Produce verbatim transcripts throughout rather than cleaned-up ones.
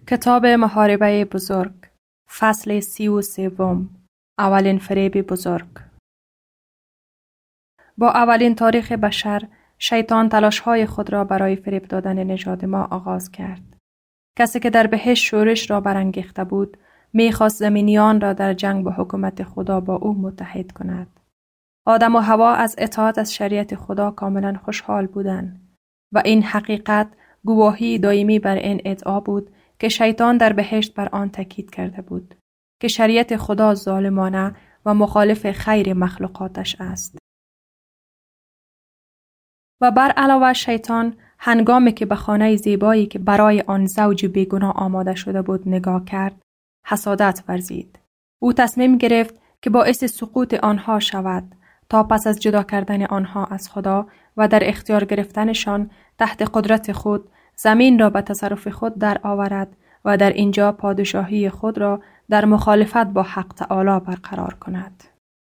کتاب محاربه بزرگ، فصل سی و سوم، اولین فریب بزرگ. با اولین تاریخ بشر، شیطان تلاش‌های خود را برای فریب دادن نژاد ما آغاز کرد. کسی که در بهشت شورش را برانگیخته بود، می‌خواست زمینیان را در جنگ با حکومت خدا با او متحد کند. آدم و حوا از اطاعت از شریعت خدا کاملا خوشحال بودند و این حقیقت گواهی دائمی بر این ادعا بود که شیطان در بهشت بر آن تاکید کرده بود که شریعت خدا ظالمانه و مخالف خیر مخلوقاتش است. و بر علاوه شیطان هنگامی که به خانه زیبایی که برای آن زوج بیگناه آماده شده بود نگاه کرد، حسادت ورزید. او تصمیم گرفت که باعث سقوط آنها شود تا پس از جدا کردن آنها از خدا و در اختیار گرفتنشان تحت قدرت خود زمین را به تصرف خود در آورد و در اینجا پادشاهی خود را در مخالفت با حق تعالی برقرار کند.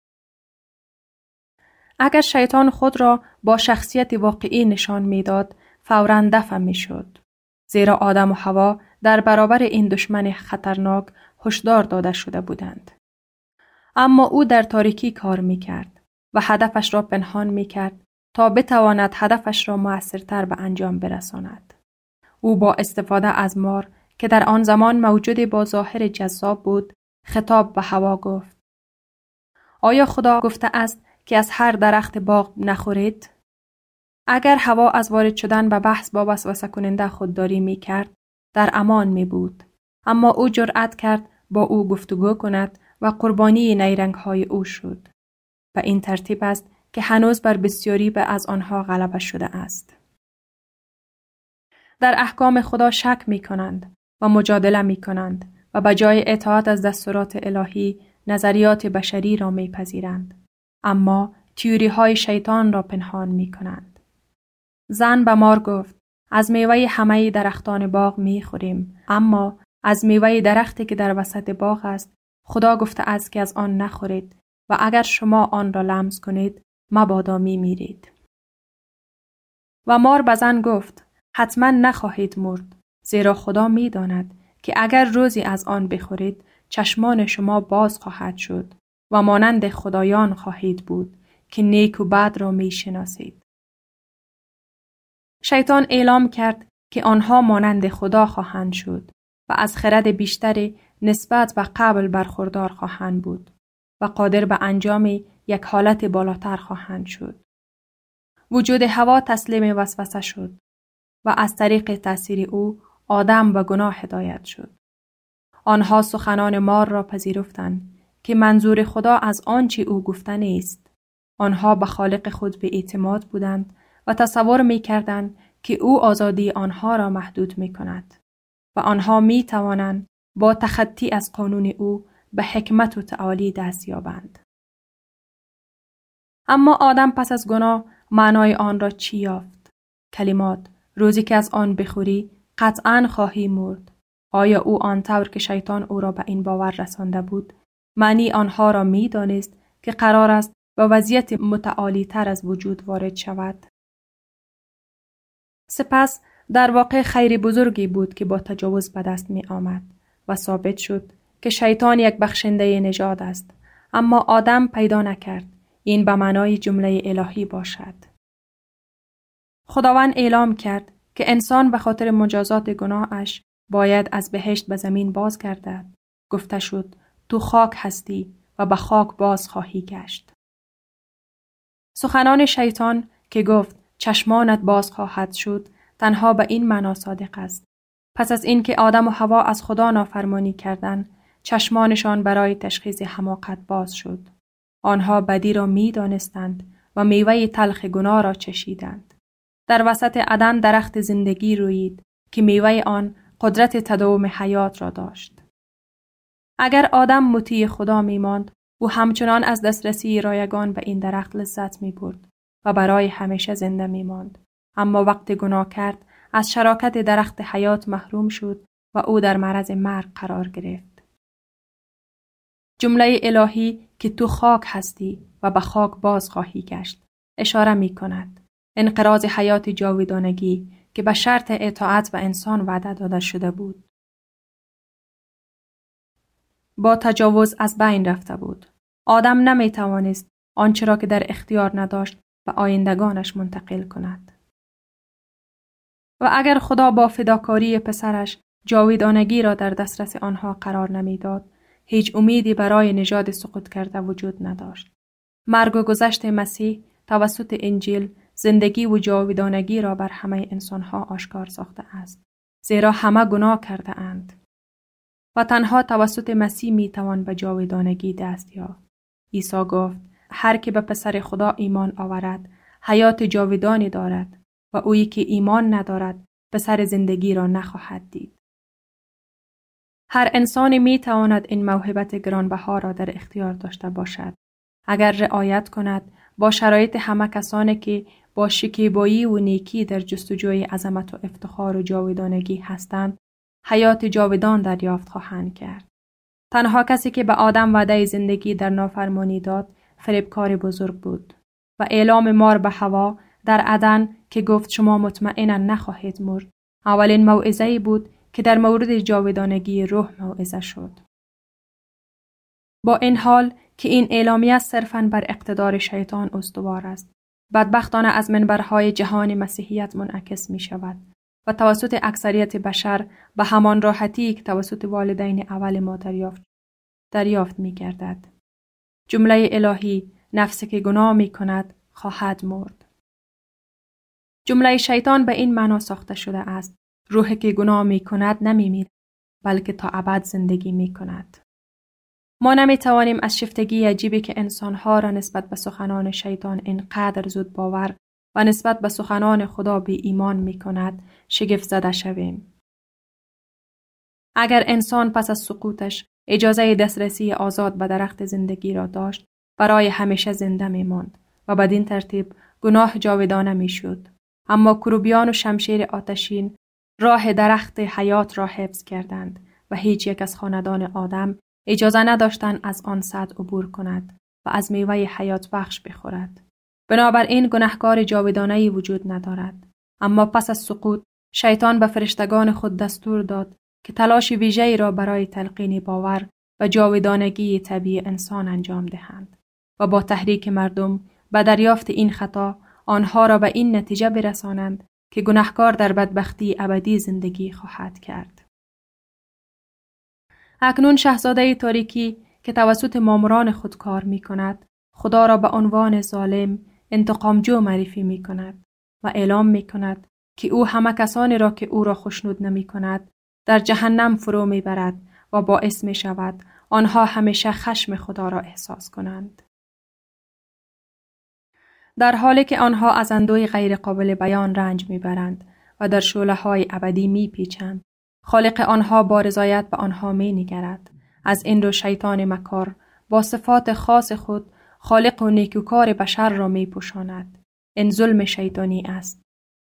اگر شیطان خود را با شخصیت واقعی نشان میداد، فوراً دفع میشد. زیرا آدم و حوا در برابر این دشمن خطرناک هشدار داده شده بودند. اما او در تاریکی کار میکرد و هدفش را پنهان میکرد تا بتواند هدفش را مؤثرتر به انجام برساند. او با استفاده از مار که در آن زمان موجود با ظاهر جذاب بود، خطاب به حوا گفت: آیا خدا گفته است که از هر درخت باغ نخورید؟ اگر حوا از وارد شدن به بحث با وسوسه کننده خودداری می کرد، در امان می بود. اما او جرأت کرد با او گفتگو کند و قربانی نیرنگ های او شد. و این ترتیب است که هنوز بر بسیاری به از آنها غلبه شده است. در احکام خدا شک می کنند و مجادله می کنند و به جای اطاعت از دستورات الهی نظریات بشری را می پذیرند. اما تیوری های شیطان را پنهان می کنند. زن به مار گفت: از میوه همه درختان باغ می خوریم، اما از میوه درختی که در وسط باغ است خدا گفته است که از آن نخورید و اگر شما آن را لمس کنید مبادا می میرید. و مار به زن گفت: حتما نخواهید مرد، زیرا خدا می داند که اگر روزی از آن بخورید چشمان شما باز خواهد شد و مانند خدایان خواهید بود که نیک و بد را می شناسید. شیطان اعلام کرد که آنها مانند خدا خواهند شد و از خرد بیشتری نسبت به قبل برخوردار خواهند بود و قادر به انجام یک حالت بالاتر خواهند شد. وجود حوا تسلیم وسوسه شد و از طریق تأثیر او آدم به گناه هدایت شد. آنها سخنان مار را پذیرفتند که منظور خدا از آنچه او گفته نیست. آنها به خالق خود به اعتماد بودند و تصور می کردند که او آزادی آنها را محدود می کند و آنها می توانند با تخطی از قانون او به حکمت و تعالی دست یابند. اما آدم پس از گناه معنای آن را چی یافت؟ کلمات: روزی که از آن بخوری قطعاً خواهی مرد. آیا او آنطور که شیطان او را به این باور رسانده بود، معنی آنها را می دانست که قرار است به وضعیت متعالی تر از وجود وارد شود؟ سپس در واقع خیر بزرگی بود که با تجاوز به دست می آمد و ثابت شد که شیطان یک بخشنده نژاد است، اما آدم پیدا نکرد این به معنای جمله الهی باشد. خداوند اعلام کرد که انسان به خاطر مجازات گناهش باید از بهشت به زمین باز گردد. گفته شد: تو خاک هستی و به خاک باز خواهی گشت. سخنان شیطان که گفت چشمانت باز خواهد شد تنها به این معنا صادق است. پس از اینکه آدم و حوا از خدا نافرمانی کردند، چشمانشان برای تشخیص حماقت باز شد. آنها بدی را می دانستند و میوه تلخ گناه را چشیدند. در وسط عدن درخت زندگی رویید که میوه آن قدرت تداوم حیات را داشت. اگر آدم مطیع خدا می ماند، او همچنان از دسترسی رایگان به این درخت لذت می برد و برای همیشه زنده می ماند. اما وقت گناه کرد، از شراکت درخت حیات محروم شد و او در معرض مرگ قرار گرفت. جمله الهی که تو خاک هستی و به خاک باز خواهی گشت اشاره می کند. انقراض حیات جاودانگی که به شرط اطاعت به انسان وعده داده شده بود. با تجاوز از بین رفته بود. آدم نمی توانست آنچه را که در اختیار نداشت به آیندگانش منتقل کند. و اگر خدا با فداکاری پسرش جاودانگی را در دسترس آنها قرار نمیداد، هیچ امیدی برای نژاد سقوط کرده وجود نداشت. مرگ و گذشت مسیح توسط انجیل زندگی و جاودانگی را بر همه انسانها آشکار ساخته است، زیرا همه گناه کرده اند و تنها توسط مسیح می توان به جاودانگی دست یافت. عیسی گفت هر که به پسر خدا ایمان آورد حیات جاودانی دارد و اویی که ایمان ندارد پسر زندگی را نخواهد دید. هر انسانی می تواند این موهبت گرانبها را در اختیار داشته باشد اگر رعایت کند با شرایط همه کسانی که با شکیبایی و نیکی در جستجوی عظمت و افتخار و جاودانگی هستند حیات جاودان دریافت خواهند کرد. تنها کسی که به آدم وعده زندگی در نافرمانی داد فریبکار بزرگ بود و اعلام مار به حوا در عدن که گفت شما مطمئنا نخواهید مرد اولین موعظه‌ای بود که در مورد جاودانگی روح موعظه شد. با این حال که این اعلامیه صرفاً بر اقتدار شیطان استوار است، بدبختانه از منبرهای جهان مسیحیت منعکس می شود و توسط اکثریت بشر به همان راحتی که توسط والدین اول ما دریافت دریافت می گردد. جمله الهی نفسی که گناه می کند خواهد مرد. جمله شیطان به این معنا ساخته شده است: روحی که گناه می کند نمی میرد بلکه تا ابد زندگی می کند. ما نمی توانیم از شفتگی عجیبی که انسانها را نسبت به سخنان شیطان اینقدر زود باور و نسبت به سخنان خدا بی ایمان می کند شگفت زده شویم. اگر انسان پس از سقوطش اجازه دسترسی آزاد به درخت زندگی را داشت، برای همیشه زنده می ماند و بدین ترتیب گناه جاودانه می شد. اما کروبیان و شمشیر آتشین راه درخت حیات را حفظ کردند و هیچ یک از خاندان آدم اجازه نداشتند از آن سد عبور کند و از میوه حیات بخش بخورد. بنابراین گناهکار جاودانه‌ای وجود ندارد. اما پس از سقوط شیطان به فرشتگان خود دستور داد که تلاش ویژه‌ای را برای تلقین باور و جاودانگی طبیعی انسان انجام دهند و با تحریک مردم به دریافت این خطا آنها را به این نتیجه برسانند که گناهکار در بدبختی ابدی زندگی خواهد کرد. اکنون شاهزاده تاریکی که توسط ماموران خود کار می کند، خدا را به عنوان ظالم، انتقامجو معرفی می کند و اعلام می کند که او همه کسانی را که او را خوشنود نمی کند در جهنم فرو می برد و باعث می شود آنها همیشه خشم خدا را احساس کنند. در حالی که آنها از اندوه غیر قابل بیان رنج می برند و در شعله های ابدی می پیچند، خالق آنها با رضایت به آنها می نگرد. از این رو شیطان مکار با صفات خاص خود خالق و نیکوکار بشر را می پوشاند. این ظلم شیطانی است.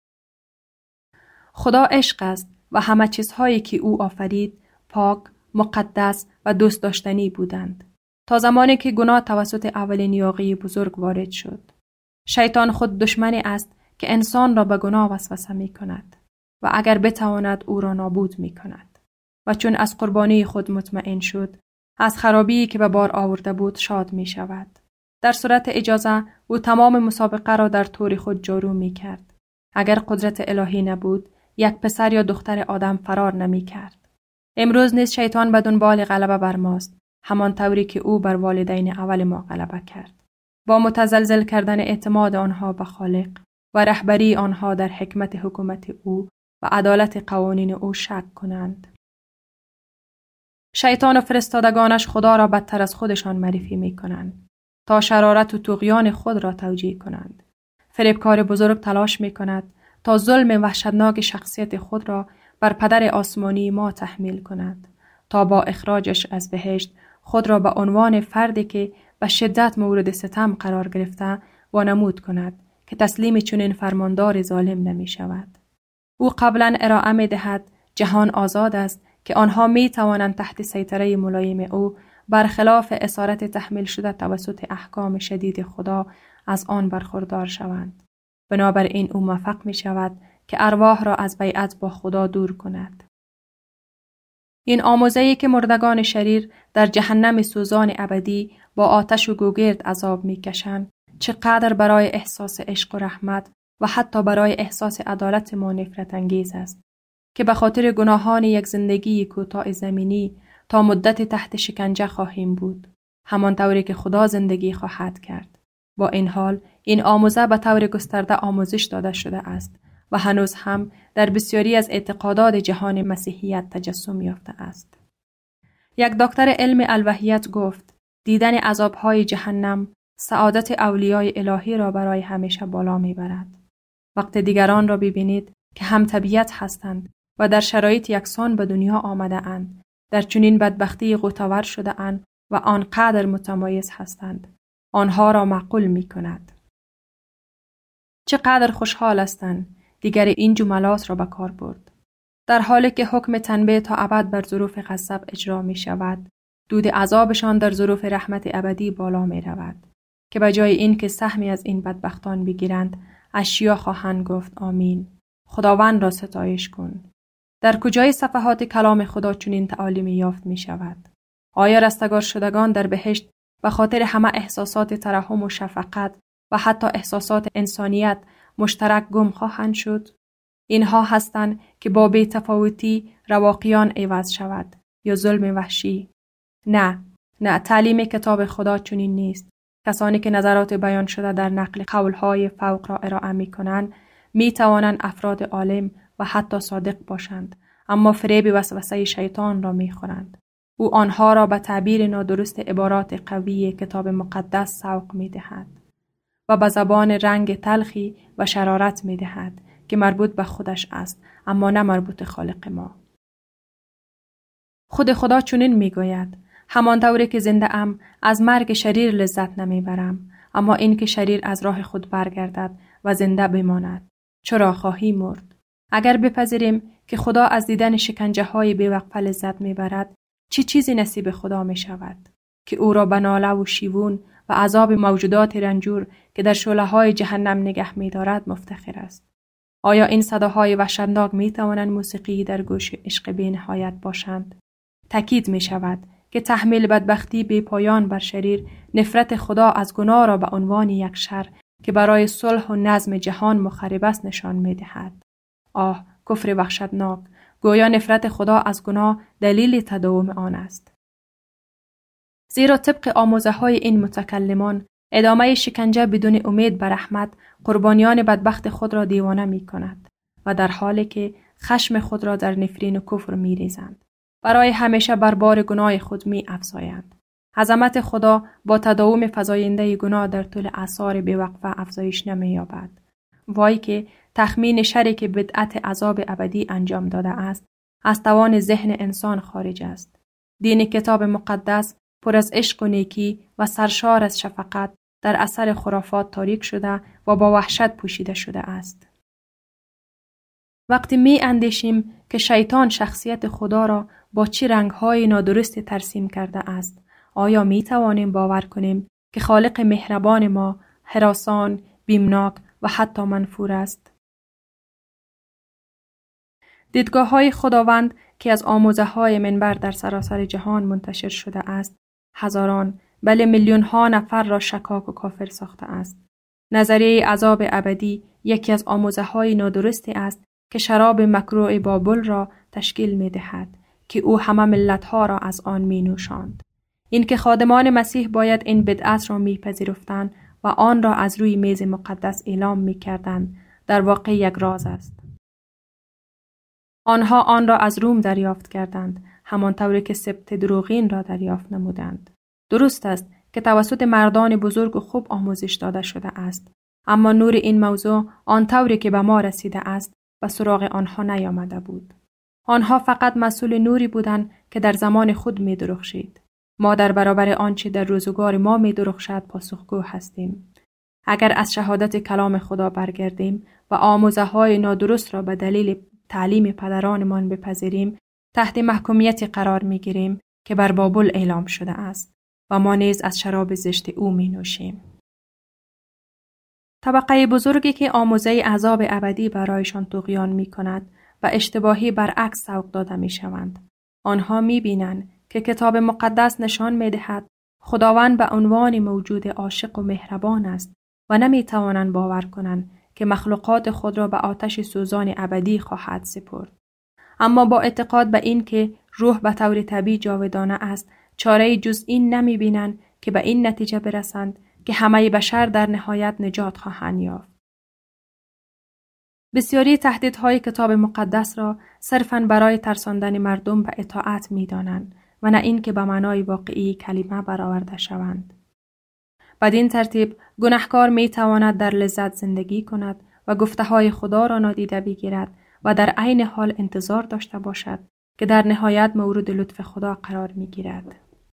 خدا عشق است و همه چیزهایی که او آفرید پاک، مقدس و دوست داشتنی بودند تا زمانی که گناه توسط اولین یاغی بزرگ وارد شد. شیطان خود دشمنی است که انسان را به گناه وسوسه می کند و اگر بتواند او را نابود می کند و چون از قربانی خود مطمئن شد از خرابی که به بار آورده بود شاد می شود. در صورت اجازه او تمام مسابقه را در طور خود جارو می کرد. اگر قدرت الهی نبود یک پسر یا دختر آدم فرار نمی کرد. امروز نیز شیطان به دنبال غلبه بر ماست، همان طوری که او بر والدین اول ما غلبه کرد. با متزلزل کردن اعتماد آنها به خالق و رهبری آنها در حکمت حکومت او و عدالت قوانین او شک کنند. شیطان و فرستادگانش خدا را بدتر از خودشان معرفی می کنند تا شرارت و طغیان خود را توجیه کنند. فریبکار بزرگ تلاش می کند تا ظلم وحشتناک شخصیت خود را بر پدر آسمانی ما تحمیل کند تا با اخراجش از بهشت خود را به عنوان فردی که به شدت مورد ستم قرار گرفته وانمود کند که تسلیم چنین فرماندار ظالم نمی شود. او قبلا ارائه می دهد جهان آزاد است که آنها می توانند تحت سیطره ملایم او برخلاف اسارت تحمیل شده توسط احکام شدید خدا از آن برخوردار شوند. بنابراین او موفق می شود که ارواح را از بیعت با خدا دور کند. این آموزه‌ای که مردگان شریر در جهنم سوزان ابدی با آتش و گوگرد عذاب می‌کشند، چقدر برای احساس عشق و رحمت و حتی برای احساس عدالت ما نفرت انگیز است که به خاطر گناهان یک زندگی کوتاه زمینی تا مدت تحت شکنجه خواهیم بود، همان طوری که خدا زندگی خواهد کرد. با این حال این آموزه به طور گسترده آموزش داده شده است و هنوز هم در بسیاری از اعتقادات جهان مسیحیت تجسم یافته است. یک دکتر علم الوهیت گفت دیدن عذاب‌های جهنم سعادت اولیای الهی را برای همیشه بالا می‌برد. وقت دیگران را ببینید که هم طبیعت هستند و در شرایط یکسان به دنیا آمده اند، در چنین بدبختی غوطه‌ور شده اند و آنقدر متمایز هستند. آنها را معقول می‌کند. چقدر خوشحال هستند دیگر این جملات را به کار برد. در حالی که حکم تنبیه تا ابد بر ظروف غضب اجرا می شود، دود عذابشان در ظروف رحمت ابدی بالا می رود که به جای این که سهمی از این بدبختان بگیرند، اشیا خواهند گفت آمین. خداوند را ستایش کن. در کجای صفحات کلام خدا چنین تعالیمی یافت می شود؟ آیا رستگار شدگان در بهشت به خاطر همه احساسات ترحم و شفقت و حتی احساسات انسانیت مشترک گم خواهند شد؟ اینها هستند که با بی‌تفاوتی رواقیان عوض شود یا ظلم وحشی. نه، نه، تعلیم کتاب خدا چنین نیست. کسانی که نظرات بیان شده در نقل قولهای فوق را ارائه می کنند می توانند افراد عالم و حتی صادق باشند، اما فریب وسوسه شیطان را می خورند. او آنها را به تعبیر نادرست عبارات قوی کتاب مقدس سوق می دهد و به زبان رنگ تلخی و شرارت می دهد که مربوط به خودش است اما نه مربوط خالق ما. خود خدا چنین می گوید همان طوری که زنده ام از مرگ شریر لذت نمی برم، اما این که شریر از راه خود برگردد و زنده بماند چرا خواهی مرد؟ اگر بپذیریم که خدا از دیدن شکنجه های بی‌وقفه لذت می برد، چی چیزی نصیب خدا می شود که او را به ناله و شیوون و عذاب موجودات رنجور که در شعله های جهنم نگه می دارد مفتخر است؟ آیا این صداهای وحشتناک می توانند موسیقی در گوش عشق بی نهایت باشند؟ تأکید می شود که تحمیل بدبختی بی پایان بر شریر نفرت خدا از گناه را به عنوان یک شر که برای صلح و نظم جهان مخرب است نشان می دهد. آه، کفر وحشتناک! گویا نفرت خدا از گناه دلیل تداوم آن است. زیرا طبق آموزه های این متکلمان ادامه شکنجه بدون امید به رحمت قربانیان بدبخت خود را دیوانه می کند و در حالی که خشم خود را در نفرین و کفر می ریزند. برای همیشه بر بار گناه خود می افزایند. عظمت خدا با تداوم فزاینده گناه در طول اعصار بی‌وقفه افزایش نمی یابد. وای که تخمین شری که بدعت عذاب ابدی انجام داده است از توان ذهن انسان خارج است. دین کتاب مقدس پر از عشق و نیکی و سرشار از شفقت در اثر خرافات تاریک شده و با وحشت پوشیده شده است. وقتی می اندیشیم که شیطان شخصیت خدا را با چه رنگ‌های نادرست ترسیم کرده است، آیا می توانیم باور کنیم که خالق مهربان ما هراسان، بیمناک و حتی منفور است؟ دیدگاه‌های خداوند که از آموزه‌های منبر در سراسر جهان منتشر شده است، هزاران بله میلیون ها نفر را شکاک و کافر ساخته است. نظریه عذاب ابدی یکی از آموزه‌های نادرستی است که شراب مکروه بابل را تشکیل می دهد که او همه ملت‌ها را از آن می نوشاند. این که خادمان مسیح باید این بدعت را می پذیرفتند و آن را از روی میز مقدس اعلام می کردند در واقع یک راز است. آنها آن را از روم دریافت کردند، همانطوری که سبت دروغین را دریافت نمودند. درست است که توسط مردان بزرگ و خوب آموزش داده شده است، اما نور این موضوع آنطوری که به ما رسیده است به سراغ آنها نیامده بود. آنها فقط مسئول نوری بودند که در زمان خود می درخشید. ما در برابر آنچه در روزگار ما می درخشد پاسخگو هستیم. اگر از شهادت کلام خدا برگردیم و آموزه های نادرست را به دلیل تعلیم پدرانمان بپذیریم، تحت محکومیتی قرار می گیریم که بر بابل اعلام شده است و ما نیز از شراب زشت او می نوشیم. طبقه بزرگی که آموزه عذاب ابدی برایشان طغیان می کند و اشتباهی برعکس سوق داده می شوند. آنها می بینند که کتاب مقدس نشان می دهد خداوند به عنوان موجود عاشق و مهربان است و نمی توانند باور کنند که مخلوقات خود را به آتش سوزان ابدی خواهد سپرد. اما با اعتقاد به این که روح به طور طبیعی جاودانه است، چاره جز این نمی بینند که به این نتیجه برسند که همه بشر در نهایت نجات خواهند یافت. بسیاری تهدیدهای کتاب مقدس را صرفاً برای ترساندن مردم به اطاعت می دانند و نه این که به معنای واقعی کلمه برآورده شوند. بدین ترتیب گناهکار می تواند در لذت زندگی کند و گفته های خدا را نادیده بگیرد و در عین حال انتظار داشته باشد که در نهایت مورد لطف خدا قرار می گیرد.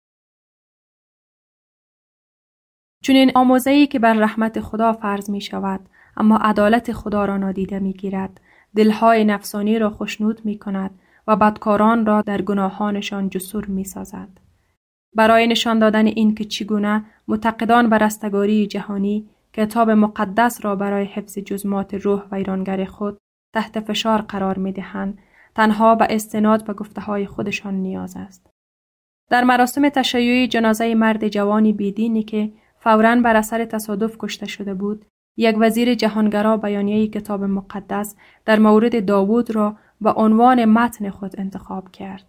چنین آموزه‌ای که بر رحمت خدا فرض می شود اما عدالت خدا را نادیده می گیرد، دلهای نفسانی را خشنود می کند و بدکاران را در گناهانشان جسور می سازد. برای نشان دادن این که چگونه معتقدان بر رستگاری جهانی کتاب مقدس را برای حفظ جزمات روح ویرانگر خود تحت فشار قرار می دهند، تنها به استناد به گفته های خودشان نیاز است. در مراسم تشییع جنازه مرد جوانی بیدینی که فوراً بر اثر تصادف کشته شده بود، یک وزیر جهانگرا بیانیه کتاب مقدس در مورد داوود را به عنوان متن خود انتخاب کرد.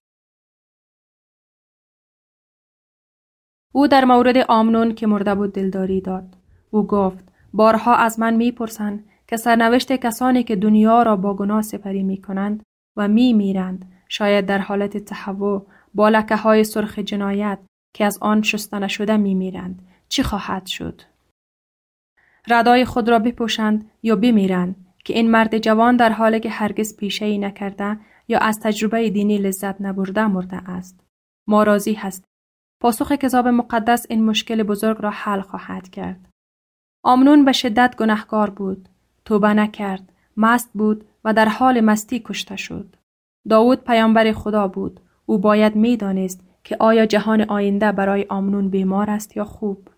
او در مورد آمنون که مرده بود دلداری داد. او گفت: بارها از من می‌پرسند که سرنوشت کسانی که دنیا را با گناه سپری می‌کنند و می‌میرند، شاید در حالت تهوع با لکه‌های سرخ جنایت که از آن شسته نشده می‌میرند، چی خواهد شد؟ ردای خود را بپوشند یا بمیرند که این مرد جوان در حالی که هرگز پیشه‌ای نکرده یا از تجربه دینی لذت نبرده مرده است. ما راضی هستیم. پاسخ کتاب مقدس این مشکل بزرگ را حل خواهد کرد. آمنون به شدت گناهکار بود، توبه نکرد، مست بود و در حال مستی کشته شد. داوود پیامبر خدا بود. او باید می‌دانست که آیا جهان آینده برای آمنون بیمار است یا خوب.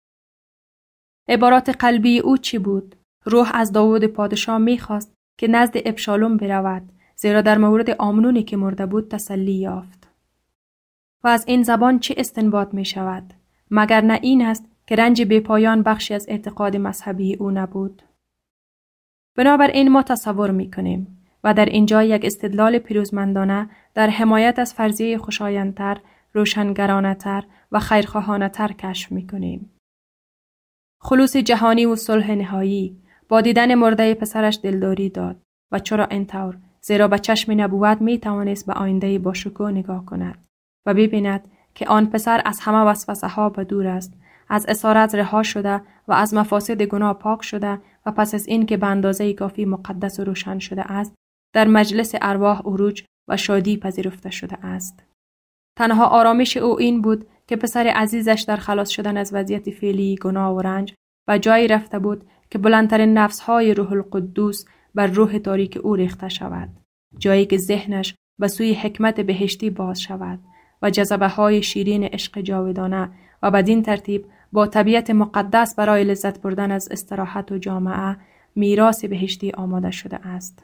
عبارات قلبی او چی بود؟ روح از داوود پادشاه می‌خواست که نزد ابشالوم برود، زیرا در مورد آمنونی که مرده بود تسلی یافت. و از این زبان چه استنباط می شود؟ مگر نه این است که رنج بیپایان بخشی از اعتقاد مذهبی او نبود؟ بنابراین ما تصور می کنیم و در اینجا یک استدلال پیروزمندانه در حمایت از فرضیه خوشایندتر، روشنگرانه‌تر و خیرخواهانه‌تر کشف می کنیم. خلوص جهانی و صلح نهایی. با دیدن مرده پسرش دلداری داد. و چرا اینطور؟ زیرا به چشم نبوت می توانست به آینده با شکوه نگاه کند و ببیند که آن پسر از همه وسوسه ها به دور است، از اسارت رها شده و از مفاسد گناه پاک شده و پس از این که به اندازه کافی مقدس و روشن شده است، در مجلس ارواح عروج و شادی پذیرفته شده است. تنها آرامش او این بود که پسر عزیزش در خلاص شدن از وضعیت فعلی گناه و رنج و جایی رفته بود که بلندترین نفس‌های روح القدوس بر روح تاریک او ریخته شود، جایی که ذهنش به سوی حکمت بهشتی باز شود و جذبه‌های شیرین عشق جاودانه و بدین ترتیب با طبیعت مقدس برای لذت بردن از استراحت و جامعه میراث بهشتی آماده شده است.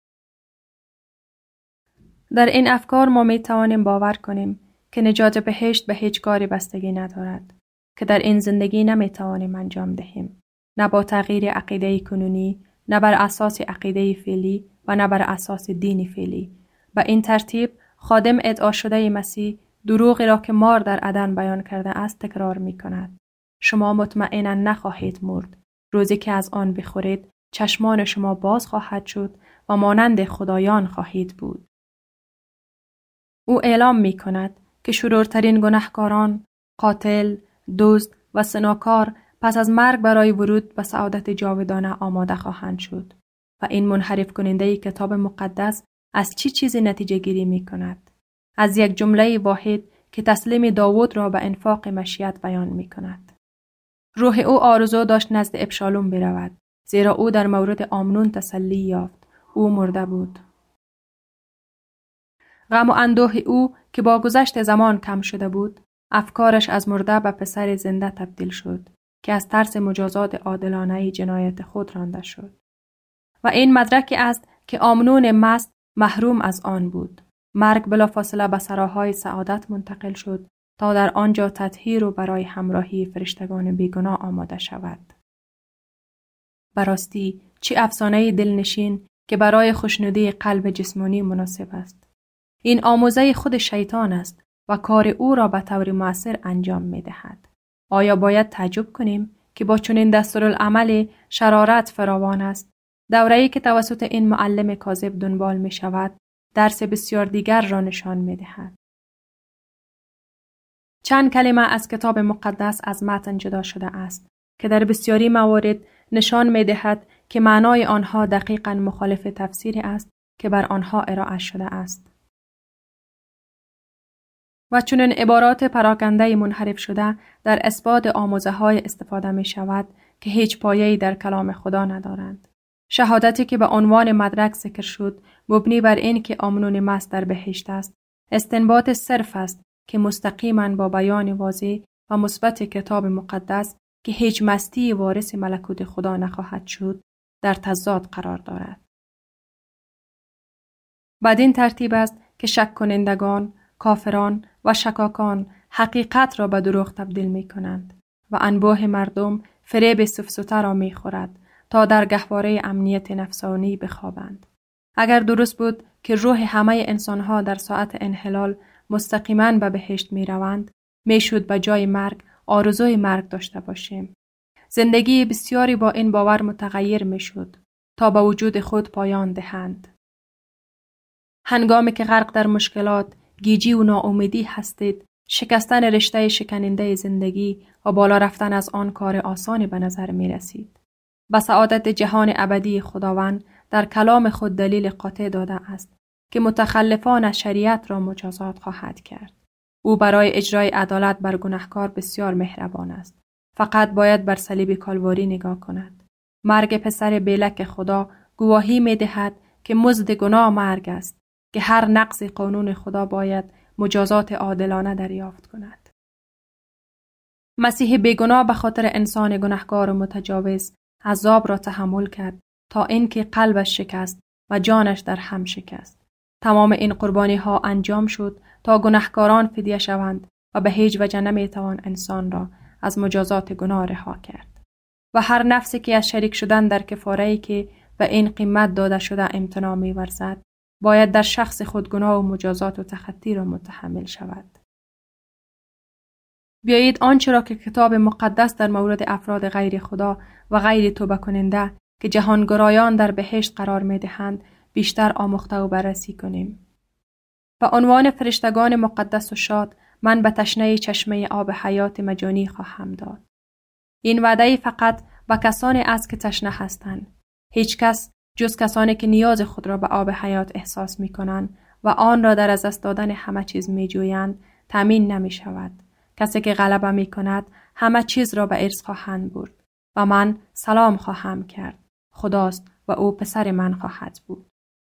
در این افکار ما می توانیم باور کنیم که نجات بهشت به هیچ کاری بستگی ندارد که در این زندگی نمی توانیم انجام دهیم، نه با تغییر عقیده کنونی، نه بر اساس عقیده فعلی و نه بر اساس دین فعلی. به این ترتیب خادم ادعا شده مسیح دروغی را که مار در عدن بیان کرده است تکرار می کند. شما مطمئنا نخواهید مرد. روزی که از آن بخورید چشمان شما باز خواهد شد و مانند خدایان خواهید بود. او اعلام می کند که شرورترین گناهکاران، قاتل، دزد و زناکار پس از مرگ برای ورود به سعادت جاودانه آماده خواهند شد و این منحرف کننده کتاب مقدس از چی چیزی نتیجه گیری می کند؟ از یک جمله واحد که تسلیم داوود را به انفاق مشیت بیان می کند. روح او آرزو داشت نزد ابشالوم برود، زیرا او در مورد آمنون تسلی یافت. او مرده بود. غم و اندوه او که با گذشت زمان کم شده بود، افکارش از مرده به پسر زنده تبدیل شد که از ترس مجازات عادلانه جنایت خود رانده شد. و این مدرکی است که آمنون مست محروم از آن بود. مرگ بلافاصله به سراهای سعادت منتقل شد تا در آنجا تطهیر و برای همراهی فرشتگان بیگناه آماده شود. براستی چه افسانه دلنشین که برای خوشنودی قلب جسمانی مناسب است. این آموزه خود شیطان است و کار او را به طور مؤثر انجام می دهد. آیا باید تعجب کنیم که با چنین دستورالعمل شرارت فراوان است؟ دوره‌ای که توسط این معلم کاذب دنبال می شود، درس بسیار دیگر را نشان می دهد. چند کلمه از کتاب مقدس از متن جدا شده است که در بسیاری موارد نشان می دهد که معنای آنها دقیقاً مخالف تفسیری است که بر آنها ارائه شده است. و چنین عبارات پراکنده منحرف شده در اثبات آموزه های استفاده می شود که هیچ پایه‌ای در کلام خدا ندارند. شهادتی که به عنوان مدرک ذکر شد مبنی بر این که آمنون مست در بهشت است، استنباط صرف است که مستقیما با بیان واضح و مثبت کتاب مقدس که هیچ مستی وارث ملکوت خدا نخواهد شد در تضاد قرار دارد. بدین ترتیب است که شک کنندگان، کافران و شکاکان حقیقت را به دروغ تبدیل می کنند و انبوه مردم فریب سفسطه را می خورد تا در گهواره امنیت نفسانی بخوابند. اگر درست بود که روح همه انسانها در ساعت انحلال مستقیما به بهشت می روند، می شد به جای مرگ آرزوی مرگ داشته باشیم. زندگی بسیاری با این باور متغیر می شد تا به وجود خود پایان دهند. هنگامی که غرق در مشکلات، گیجی و ناامیدی هستید، شکستن رشته شکننده زندگی و بالا رفتن از آن کار آسانی به نظر می رسید. به سعادت جهان ابدی خداوند در کلام خود دلیل قاطع داده است که متخلفان شریعت را مجازات خواهد کرد. او برای اجرای عدالت بر گناهکار بسیار مهربان است. فقط باید بر صلیب کالواری نگاه کند. مرگ پسر بیلک خدا گواهی می دهد که مزد گناه مرگ است، که هر نقض قانون خدا باید مجازات عادلانه دریافت کند. مسیح بیگناه به خاطر انسان گناهکار و متجاوز عذاب را تحمل کرد تا اینکه قلبش شکست و جانش در هم شکست. تمام این قربانی ها انجام شد تا گناهکاران فدیه شوند و به هیچ وجه نمی توان انسان را از مجازات گناه رها کرد. و هر نفسی که از شریک شدن در کفاره‌ای که به این قیمت داده شده امتناع می ورزد، باید در شخص خود گناه و مجازات و تخطی را متحمل شود. بیایید آنچه را که کتاب مقدس در مورد افراد غیر خدا و غیر توبه کننده که جهانگرایان در بهشت قرار می دهند بیشتر آموخته و بررسی کنیم. به عنوان فرشتگان مقدس و شاد، من به تشنه چشمه آب حیات مجانی خواهم داد. این وعده فقط به کسانی است که تشنه هستند. هیچ کس جز کسانی که نیاز خود را به آب حیات احساس می کنند و آن را در از دست دادن همه چیز می جویند تامین نمی شود. کسی که غلبه می کند همه چیز را به ارث خواهند برد و من سلام خواهم کرد. خداست و او پسر من خواهد بود.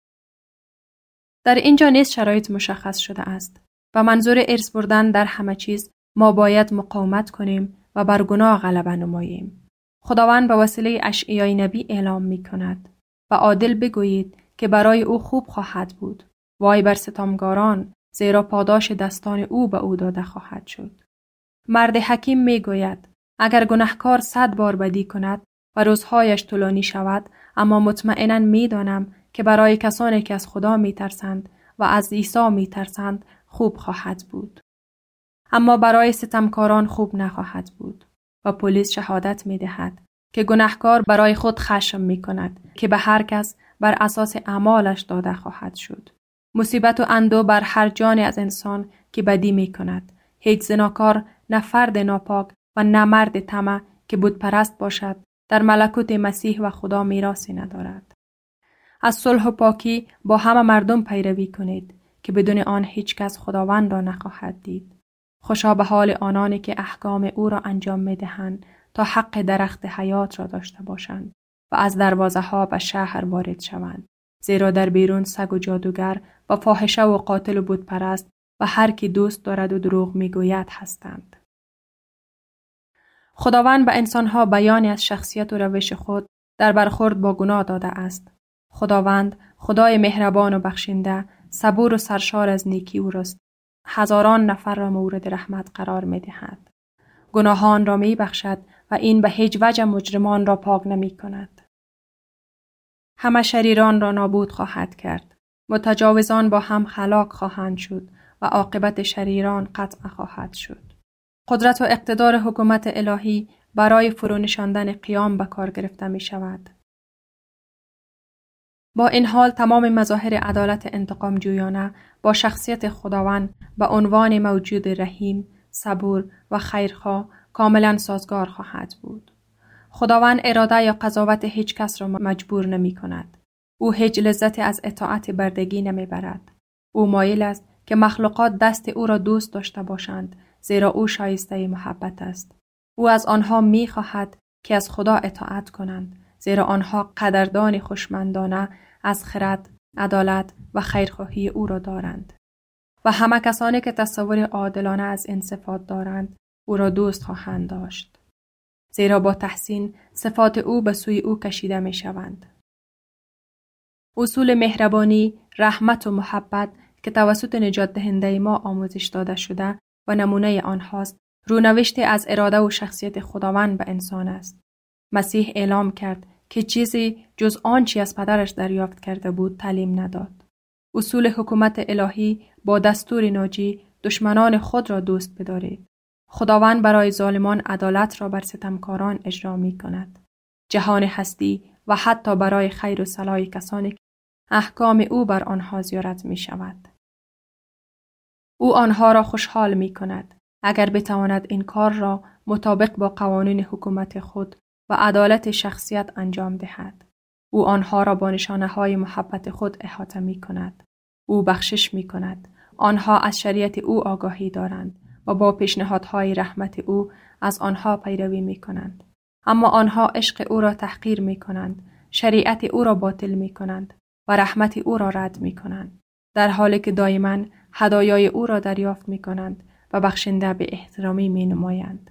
در اینجا نیز شرایط مشخص شده است. و منظور ارث بردن در همه چیز ما باید مقاومت کنیم و بر گناه غلبه نماییم. خداوند به وسیله اشعیای نبی اعلام می کند و عادل بگویید که برای او خوب خواهد بود. وای بر ستمگاران، زیرا پاداش دستان او به او داده خواهد شد. مرد حکیم می گوید اگر گناهکار صد بار بدی کند و روزهایش طولانی شود، اما مطمئنا می دانم که برای کسانی که از خدا می ترسند و از عیسی می ترسند خوب خواهد بود. اما برای ستمکاران خوب نخواهد بود. و پلیس شهادت می دهد که گناهکار برای خود خشم می کند که به هر کس بر اساس اعمالش داده خواهد شد. مصیبت و اندو بر هر جان از انسان که بدی می کند. هیچ زناکار، نه فرد ناپاک و نه مرد طمع که بت پرست باشد در ملکوت مسیح و خدا میراثی ندارد. از صلح و پاکی با همه مردم پیروی کنید که بدون آن هیچ کس خداوند را نخواهد دید. خوشا به حال آنانی که احکام او را انجام می دهند تا حق درخت حیات را داشته باشند و از دروازه ها به شهر وارد شوند. زیرا در بیرون سگ و جادوگر و فاحشه و قاتل و بت پرست و هر کی دوست دارد و دروغ می گوید هستند. خداوند به انسانها بیانی از شخصیت و روش خود در برخورد با گناه داده است. خداوند، خدای مهربان و بخشنده، صبور و سرشار از نیکی او راست. هزاران نفر را مورد رحمت قرار می دهد. گناهان را می بخشد و این به هیچ وجه مجرمان را پاک نمی کند. همه شریران را نابود خواهد کرد. متجاوزان با هم هلاک خواهند شد و عاقبت شریران قطع خواهد شد. قدرت و اقتدار حکومت الهی برای فرونشاندن قیام به کار گرفته می شود. با این حال تمام مظاهر عدالت انتقام جویانه با شخصیت خداوند به عنوان موجود رحیم، صبور و خیرخواه کاملا سازگار خواهد بود. خداوند اراده یا قضاوت هیچ کس را مجبور نمی کند. او هیچ لذت از اطاعت بردگی نمی برد. او مایل است که مخلوقات دست او را دوست داشته باشند، زیرا او شایسته محبت است. او از آنها می خواهد که از خدا اطاعت کنند، زیرا آنها قدردان خوشمندانه از خرد، عدالت و خیرخواهی او را دارند. و همه کسانی که تصور عادلانه از این صفات دارند، او را دوست خواهند داشت. زیرا با تحسین صفات او به سوی او کشیده می شوند. اصول مهربانی، رحمت و محبت که توسط نجات دهنده ما آموزش داده شده و نمونه آنهاست، رونوشتی از اراده و شخصیت خداوند به انسان است. مسیح اعلام کرد که چیزی جز آنچه از پدرش دریافت کرده بود تعلیم نداد. اصول حکومت الهی با دستور ناجی دشمنان خود را دوست بدارید. خداوند برای ظالمان عدالت را بر ستمکاران اجرا می کند. جهان هستی و حتی برای خیر و صلاح کسانی که احکام او بر آنها زیارت می شود. او آنها را خوشحال می کند اگر بتواند این کار را مطابق با قوانین حکومت خود و عدالت شخصیت انجام دهد. او آنها را با نشانه های محبت خود احاطه می کند. او بخشش می کند. آنها از شریعت او آگاهی دارند و با پیشنهادهای رحمت او از آنها پیروی می کنند. اما آنها عشق او را تحقیر می کنند، شریعت او را باطل می کنند و رحمت او را رد می کنند، در حالی که دائما هدایای او را دریافت می کنند و بخشنده به احترامی می نمایند.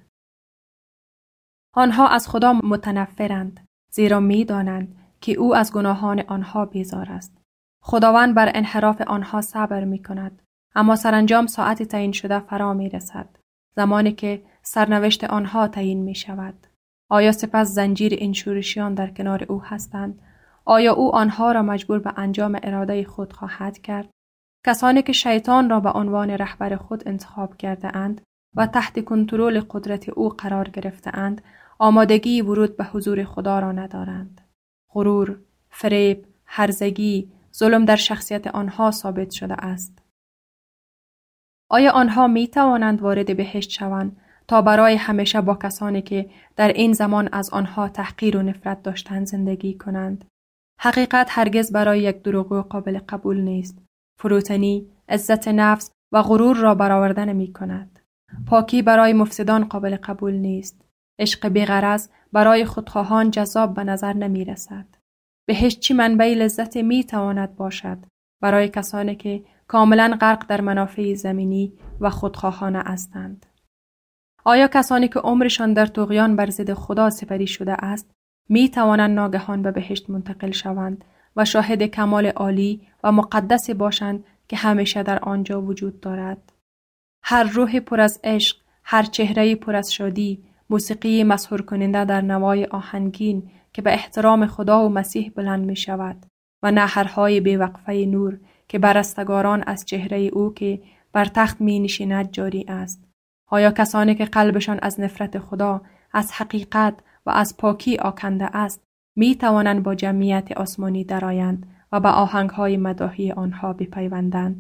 آنها از خدا متنفرند، زیرا می دانند که او از گناهان آنها بیزار است. خداوند بر انحراف آنها صبر می کند، اما سرانجام ساعت تعیین شده فرا می رسد، زمانی که سرنوشت آنها تعیین می شود. آیا سپس زنجیر این شورشیان در کنار او هستند؟ آیا او آنها را مجبور به انجام اراده خود خواهد کرد؟ کسانی که شیطان را به عنوان رهبر خود انتخاب کرده اند و تحت کنترل قدرت او قرار گرفته اند، آمادگی ورود به حضور خدا را ندارند. غرور، فریب، هرزگی، ظلم در شخصیت آنها ثابت شده است. آیا آنها می توانند وارد بهشت شوند تا برای همیشه با کسانی که در این زمان از آنها تحقیر و نفرت داشتند زندگی کنند؟ حقیقت هرگز برای یک دروغگو قابل قبول نیست. فروتنی، عزت نفس و غرور را برآورده نمی کند. پاکی برای مفسدان قابل قبول نیست. عشق بی‌غرض برای خودخواهان جذاب به نظر نمی رسد. بهشت چی منبع لذت می تواند باشد برای کسانی که کاملا غرق در منافع زمینی و خودخواهانه هستند؟ آیا کسانی که عمرشان در طغیان بر ضد خدا سپری شده است می توانند ناگهان به بهشت منتقل شوند و شاهد کمال عالی و مقدس باشند که همیشه در آنجا وجود دارد؟ هر روح پر از عشق، هر چهره پر از شادی، موسیقی مسحور کننده در نوای آهنگین که به احترام خدا و مسیح بلند می شود و نهرهای بیوقفه نور که بر رستگاران از چهره او که بر تخت می نشیند جاری است. آیا کسانی که قلبشان از نفرت خدا، از حقیقت و از پاکی آکنده است، می توانند با جمعیت آسمانی درآیند و به آهنگهای مداحی آنها بپیوندند؟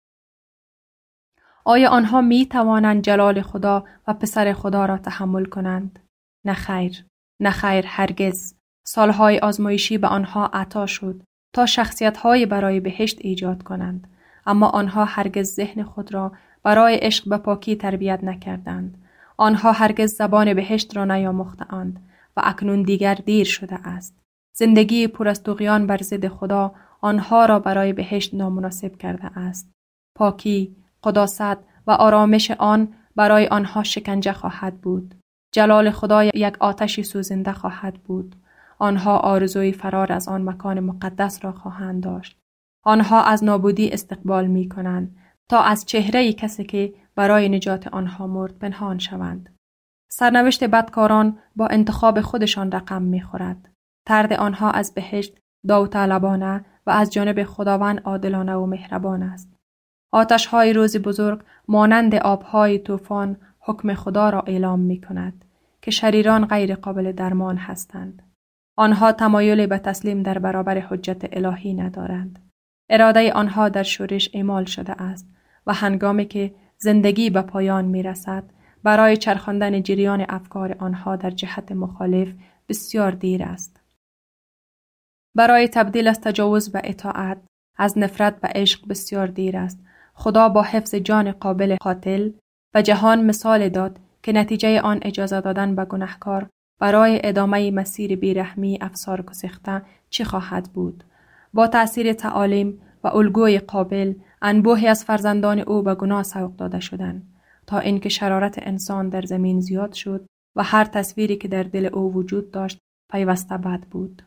آیا آنها می توانند جلال خدا و پسر خدا را تحمل کنند؟ نه خیر، نه خیر هرگز. سالهای آزمایشی به آنها عطا شد تا شخصیت‌های برای بهشت ایجاد کنند، اما آنها هرگز ذهن خود را برای عشق به پاکی تربیت نکردند. آنها هرگز زبان بهشت را نیاموختند و اکنون دیگر دیر شده است. زندگی پر از طغیان بر ضد خدا آنها را برای بهشت نامناسب کرده است. پاکی، قداست و آرامش آن برای آنها شکنجه خواهد بود. جلال خدا یک آتش سوزنده خواهد بود. آنها آرزوی فرار از آن مکان مقدس را خواهند داشت. آنها از نابودی استقبال می کنند تا از چهره کسی که برای نجات آنها مرد پنهان شوند. سرنوشت بدکاران با انتخاب خودشان رقم می خورد. طرد آنها از بهشت داوطلبانه و از جانب خداوند عادلانه و مهربان است. آتش‌های روز بزرگ مانند آب‌های طوفان حکم خدا را اعلام می کند که شریران غیر قابل درمان هستند. آنها تمایل به تسلیم در برابر حجت الهی ندارند. اراده آنها در شورش اعمال شده است و هنگامی که زندگی به پایان می رسد برای چرخاندن جریان افکار آنها در جهت مخالف بسیار دیر است. برای تبدیل از تجاوز به اطاعت، از نفرت به عشق بسیار دیر است. خدا با حفظ جان قابل قاتل و جهان مثال داد که نتیجه آن اجازه دادن به گناهکار برای ادامه مسیر بیرحمی افسار گسیخته چی خواهد بود؟ با تأثیر تعالیم و الگوی قابل انبوهی از فرزندان او به گناه سوق داده شدند تا اینکه شرارت انسان در زمین زیاد شد و هر تصویری که در دل او وجود داشت پیوسته بد بود.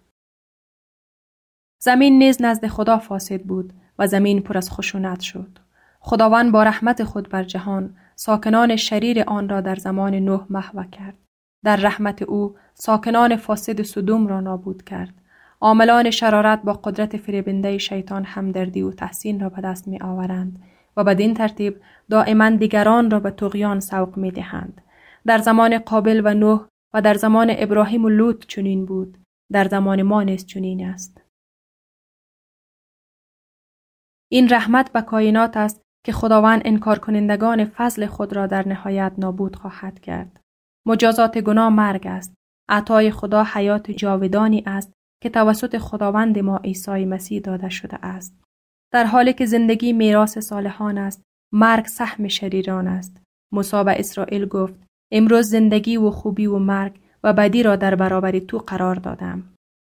زمین نیز نزد خدا فاسد بود و زمین پر از خشونت شد. خداوند با رحمت خود بر جهان ساکنان شریر آن را در زمان نوح محو کرد. در رحمت او ساکنان فاسد سدوم را نابود کرد. عاملان شرارت با قدرت فریبنده شیطان همدردی و تحسین را به دست می آورند و بدین ترتیب دائما دیگران را به طغیان سوق می دهند. در زمان قابل و نوح و در زمان ابراهیم و لوط چنین بود. در زمان ما نیز چنین است. این رحمت به کائنات است که خداوند انکار کنندگان فضل خود را در نهایت نابود خواهد کرد. مجازات گناه مرگ است. عطای خدا حیات جاودانی است که توسط خداوند ما عیسی مسیح داده شده است. در حالی که زندگی میراث صالحان است، مرگ سهم شریران است. موسی به اسرائیل گفت: امروز زندگی و خوبی و مرگ و بدی را در برابر تو قرار دادم.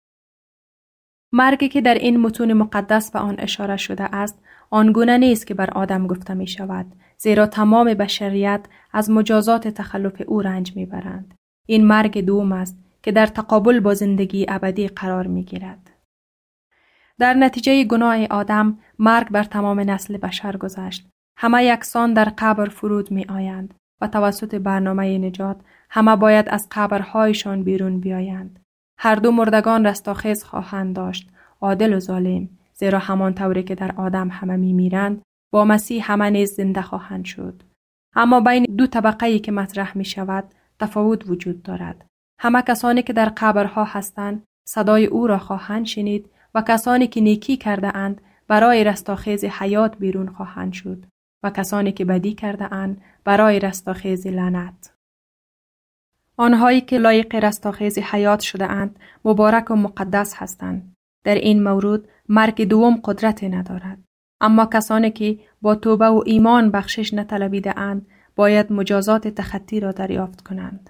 مرگی که در این متون مقدس به آن اشاره شده است، آنگونه نیست که بر آدم گفته می شود، زیرا تمام بشریت از مجازات تخلف او رنج می برند. این مرگ دوم است که در تقابل با زندگی ابدی قرار می گیرد. در نتیجه گناه آدم، مرگ بر تمام نسل بشر گذشت. همه یکسان در قبر فرود می آیند و توسط برنامه نجات همه باید از قبرهایشان بیرون بیایند. هر دو مردگان رستاخیز خواهند داشت، عادل و ظالم، زیرا همان طوری که در آدم همه می میرند، با مسیح همه نیز زنده خواهند شد. اما بین دو طبقه‌ای که مطرح می شود، تفاوت وجود دارد. همه کسانی که در قبرها هستند، صدای او را خواهند شنید و کسانی که نیکی کرده اند، برای رستاخیز حیات بیرون خواهند شد و کسانی که بدی کرده اند، برای رستاخیز لعنت. آنهایی که لایق رستاخیز حیات شده اند، مبارک و مقدس هستند. در این مورد مرگ دوم قدرت ندارد. اما کسانی که با توبه و ایمان بخشش نطلبیده اند، باید مجازات تخطی را دریافت کنند.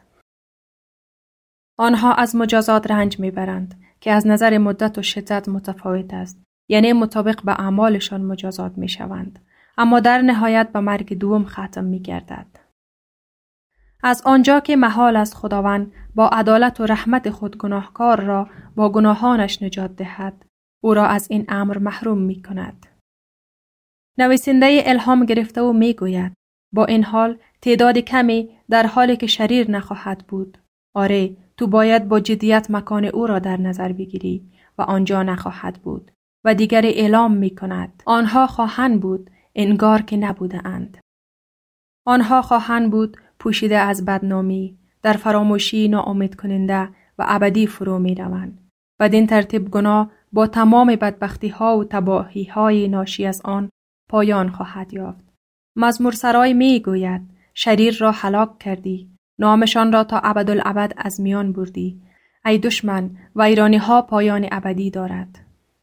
آنها از مجازات رنج میبرند که از نظر مدت و شدت متفاوت است، یعنی مطابق به اعمالشان مجازات میشوند، اما در نهایت به مرگ دوم ختم میگردد. از آنجا که محال است خداوند با عدالت و رحمت خود گناهکار را با گناهانش نجات دهد، او را از این امر محروم می کند. نویسنده الهام گرفته و می گوید: با این حال تعداد کمی در حالی که شریر نخواهد بود. آره، تو باید با جدیت مکان او را در نظر بگیری و آنجا نخواهد بود. و دیگر اعلام می کند: آنها خواهند بود انگار که نبوده اند. آنها خواهند بود پوشیده از بدنامی، در فراموشی ناامید کننده و ابدی فرو می روند. بدین ترتیب گناه با تمام بدبختی ها و تباهی های ناشی از آن پایان خواهد یافت. مزمور سرای می گوید: شریر را هلاک کردی، نامشان را تا ابدالابد از میان بردی. ای دشمن، ویرانی ها پایان ابدی دارد.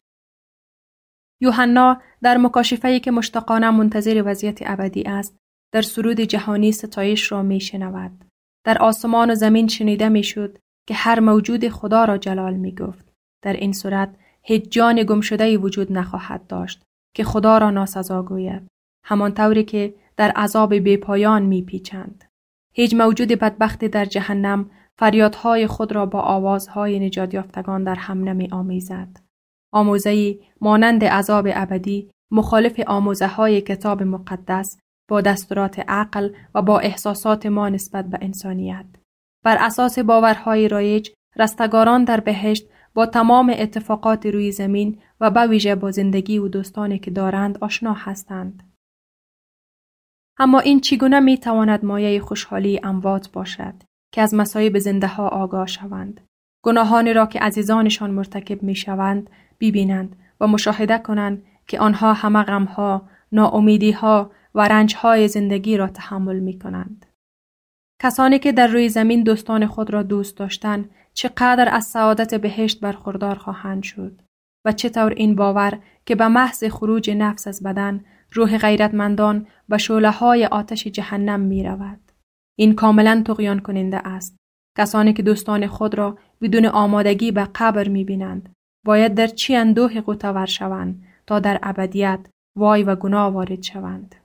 یوحنا در مکاشفه‌ای که مشتاقانه منتظر وضعیت ابدی است، در سرود جهانی ستایش را می شنود. در آسمان و زمین شنیده می شد که هر موجود خدا را جلال می گفت. در این صورت هیچ جان گم شده‌ای وجود نخواهد داشت که خدا را ناسزا گوید، همان طوری که در عذاب بی پایان می پیچند. هیچ موجود بدبخت در جهنم فریادهای خود را با آوازهای نجات یافتگان در هم نمی آمیزد. آموزه‌ای مانند عذاب ابدی مخالف آموزه‌های کتاب مقدس با دستورات عقل و با احساسات ما نسبت به انسانیت. بر اساس باورهای رایج، رستگاران در بهشت با تمام اتفاقات روی زمین و به ویژه با زندگی و دوستانی که دارند آشنا هستند. اما این چگونه می تواند مایه خوشحالی اموات باشد که از مصائب زنده ها آگاه شوند، گناهانی را که عزیزانشان مرتکب می شوند ببینند و مشاهده کنند که آنها همه غمها، ناامیدیها و رنجهای زندگی را تحمل می کنند. کسانی که در روی زمین دوستان خود را دوست داشتند چقدر از سعادت بهشت برخوردار خواهند شد و چطور این باور که به محض خروج نفس از بدن روح غیرتمندان به شعله‌های آتش جهنم می رود. این کاملا طغیان کننده است. کسانی که دوستان خود را بدون آمادگی به قبر می بینند باید در چی اندوه غوطه‌ور شوند تا در ابدیت وای و گناه وارد شوند.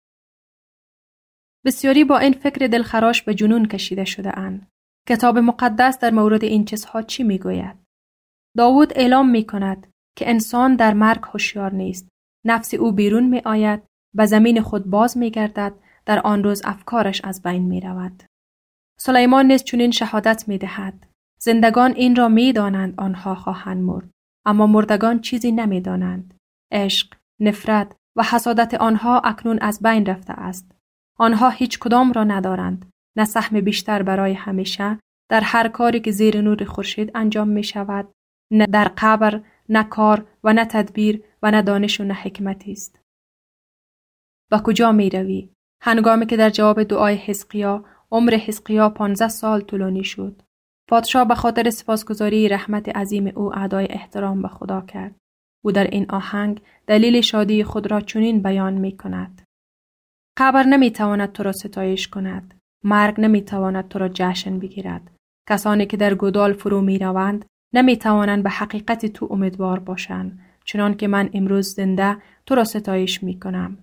بسیاری با این فکر دلخراش به جنون کشیده شده اند. کتاب مقدس در مورد این چیزها چی می گوید؟ داوود اعلام می کند که انسان در مرگ هوشیار نیست. نفس او بیرون می آید، به زمین خود باز می گردد، در آن روز افکارش از بین می رود. سلیمان نیز چنین شهادت می دهد. زندگان این را می دانند آنها خواهند مرد، اما مردگان چیزی نمی دانند. عشق، نفرت و حسادت آنها اکنون از بین رفته است. آنها هیچ کدام را ندارند، نه سهم بیشتر برای همیشه در هر کاری که زیر نور خورشید انجام می شود، نه در قبر، نه کار و نه تدبیر و نه دانش و نه حکمتی است. به کجا می روی؟ هنگامی که در جواب دعای حزقیا عمر حزقیا پانزده سال طولانی شد. پادشاه به خاطر سپاسگزاری رحمت عظیم او ادای احترام به خدا کرد. او در این آهنگ دلیل شادی خود را چنین بیان می کند. قبر نمی تواند تو را ستایش کند. مرگ نمی تواند تو را جشن بگیرد. کسانی که در گودال فرو می روند نمی توانند به حقیقت تو امیدوار باشند، چنان که من امروز زنده تو را ستایش می کنم.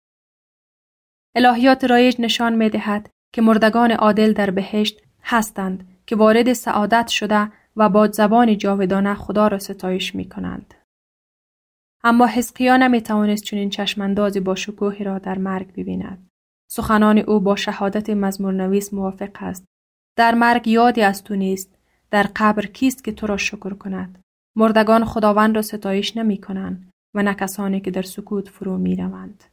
الهیات رایج نشان می دهد که مردگان عادل در بهشت هستند که وارد سعادت شده و با زبان جاودانه خدا را ستایش می کنند. اما حزقیا نمی توانست چنین چشماندازی با شکوهی را در مرگ ببیند. سخنان او با شهادت مزمور نویس موافق است. در مرگ یادی از تو نیست. در قبر کیست که تو را شکر کند؟ مردگان خداوند را ستایش نمی کنند و نه کسانی که در سکوت فرو می روند.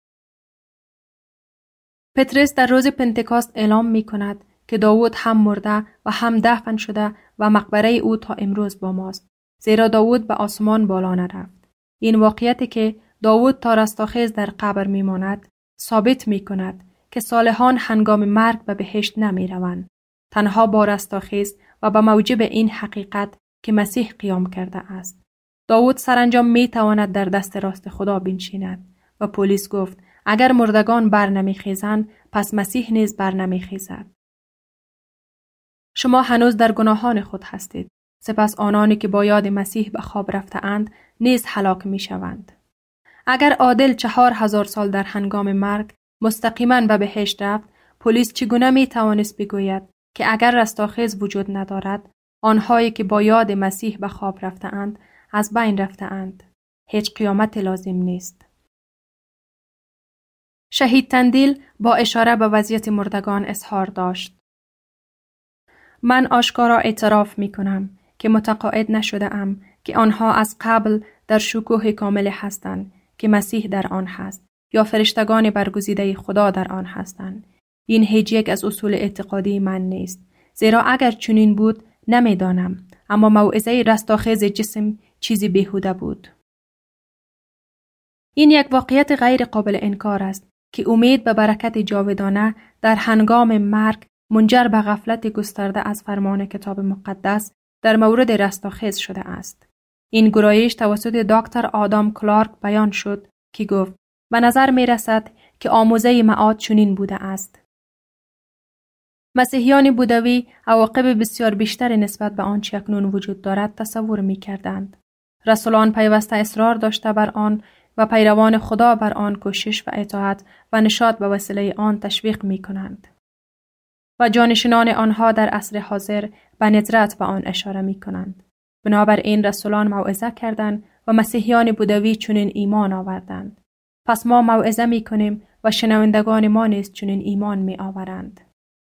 پطرس در روز پنتکاست اعلام می کند که داوود هم مرده و هم دفن شده و مقبره او تا امروز با ماست، زیرا داوود به آسمان بالا نرفت. این واقعیتی که داوود تا رستاخیز در قبر می ماند ثابت می کند که صالحان هنگام مرگ به بهشت نمی روند، تنها با رستاخیز و به موجب این حقیقت که مسیح قیام کرده است. داوود سرانجام می تواند در دست راست خدا بنشیند و پولیس گفت اگر مردگان بر نمی خیزند پس مسیح نیز بر نمی خیزد. شما هنوز در گناهان خود هستید، سپس آنانی که با یاد مسیح به خواب رفته اند نیز هلاک می شوند. اگر عادل چهار هزار سال در هنگام مرگ مستقیما به بهشت رفت، پلیس چگونه می توانست بگوید که اگر رستاخیز وجود ندارد، آنهایی که با یاد مسیح به خواب رفته اند از بین رفته اند. هیچ قیامت لازم نیست. شهید تندیل با اشاره به وضعیت مردگان اظهار داشت: من آشکارا اعتراف می کنم که متقاعد نشده ام که آنها از قبل در شکوه کامل هستند که مسیح در آن هست یا فرشتگان برگزیده خدا در آن هستند. این هیچ یک از اصول اعتقادی من نیست، زیرا اگر چنین بود نمیدانم، اما موعظه رستاخیز جسم چیزی بیهوده بود. این یک واقعیت غیر قابل انکار است که امید به برکت جاودانه در هنگام مرگ منجر به غفلت گسترده از فرمان کتاب مقدس در مورد رستاخیز شده است. این گرایش توسط دکتر آدام کلارک بیان شد که گفت به نظر می رسد که آموزه معاد چنین بوده است. مسیحیان بودوی عواقب بسیار بیشتر نسبت به آنچه اکنون وجود دارد تصور می کردند. رسولان پیوسته اصرار داشته بر آن و پیروان خدا بر آن کوشش و اطاعت و نشاط به وسیله آن تشویق می کنند. و جانشینان آنها در عصر حاضر به ندرت به آن اشاره می کنند. بنابراین رسولان موعظه کردند و مسیحیان بودوی چنین ایمان آوردند. پس ما موعظه می کنیم و شنوندگان ما نیز چنین ایمان می آورند.